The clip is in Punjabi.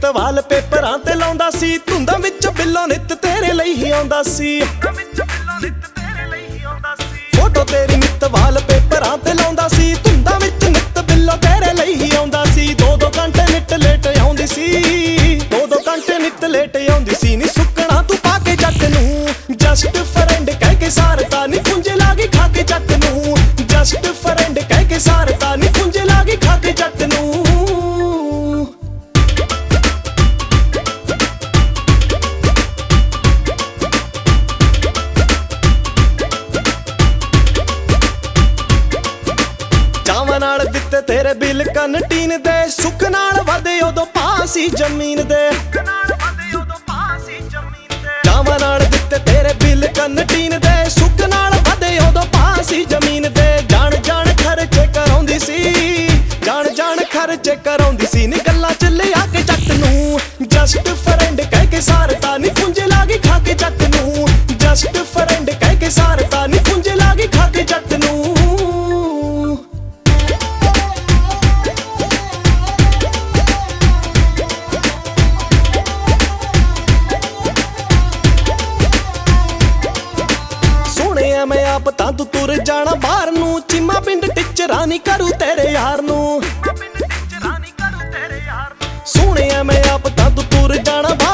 ਵਾਲਪੇਪਰਾਂ ਤੇ ਲਾਉਂਦਾ ਸੀ, ਧੁੰਦਾਂ ਵਿੱਚ ਬਿੱਲੋ ਨਿੱਤ ਤੇਰੇ ਲਈ ਹੀ ਆਉਂਦਾ ਸੀ। ਫੋਟੋ ਤੇਰੀ ਨਿੱਤ ਵਾਲਪੇਪਰਾਂ ਤੇ ਲਾਉਂਦਾ ਸੀ, ਧੁੰਦਾਂ ਵਿੱਚ ਨਿੱਤ ਬਿੱਲੋ ਤੇਰੇ ਲਈ ਹੀ ਆਉਂਦਾ ਸੀ। 2-2 ਘੰਟੇ ਨਿੱਤ ਲੇਟ ਆਉਂਦੀ ਸੀ, 2-2 ਘੰਟੇ ਨਿੱਤ ਲੇਟ ਆਉਂਦੀ ਸੀ। ਨੀ ਸੁੱਕਣਾ ਤੂੰ ਪਾ ਕੇ ਜੱਟ ਨੂੰ, ਜਸਟ ਫਰੈਂਡ ਕਹਿ ਕੇ ਸਾਰਤਾ ਨੀ ਪੁੰਜੇ ਲਾਗੀ ਖਾ ਕੇ ਜੱਟ ਨੂੰ। ਜਸਟ ਫਰੈਂਡ ਕਹਿ ਕੇ ਸਾਰਤਾ ਨੀ ਪੁੰਜੇ ਲਾਗੀ ਖਾ ਕੇ ਜੱਟ ਨੂੰ। ਚਾਵਾਂ ਨਾਲ ਦਿੱਤੇ ਤੇਰੇ ਬਿੱਲ ਕੰਟੀਨ ਦੇ, ਸੁੱਖ ਨਾਲ ਵਧੇ ਉਦੋਂ ਪਾਸੀ ਜ਼ਮੀਨ ਦੇ। ਚਾਵਾਂ ਨਾਲ ਦਿੱਤੇ ਤੇਰੇ ਬਿੱਲ ਕੰਟੀਨ ਦੇ, ਸੁੱਖ ਨਾਲ ਵਧੇ ਉਦੋਂ ਪਾਸੀ ਜ਼ਮੀਨ ਦੇ। ਜਾਣ ਜਾਣ ਖਰਚੇ ਕਰਾਉਂਦੀ ਸੀ, ਜਾਣ ਜਾਣ ਖਰਚੇ ਕਰਾਉਂਦੀ ਸੀ। ਨੀ ਗੱਲਾਂ ਚ ਲਿਆ ਕੇ ਜੱਟ ਨੂੰ, ਜਸਟ ਫਰੈਂਡ ਕਹਿ ਕੇ ਸਾਰਤਾ ਨੀ ਪੁੰਜੇ ਲਾਗੀ ਖਾ ਕੇ ਜੱਟ ਨੂੰ। ਜਸਟ ਫਰੈਂਡ ਕਹਿ ਕੇ ਸਾਰਤਾ ਨੀ ਪੁੰਜੇ ਲਾਗੀ ਖਾ ਕੇ ਜੱਟ ਨੂੰ। ਮੈਂ ਆਪ ਤਾਂ ਤੂੰ ਤੁਰ ਜਾਣਾ ਬਾਹਰ ਨੂੰ, ਚੀਮਾ ਪਿੰਡ ਟਿਚਰਾਂ ਨੀ ਕਰੂ ਤੇਰੇ ਯਾਰ ਨੂੰ। ਸੁਣਿਆ ਮੈਂ ਆਪ ਤਾਂ ਤੂੰ ਤੁਰ ਜਾਣਾ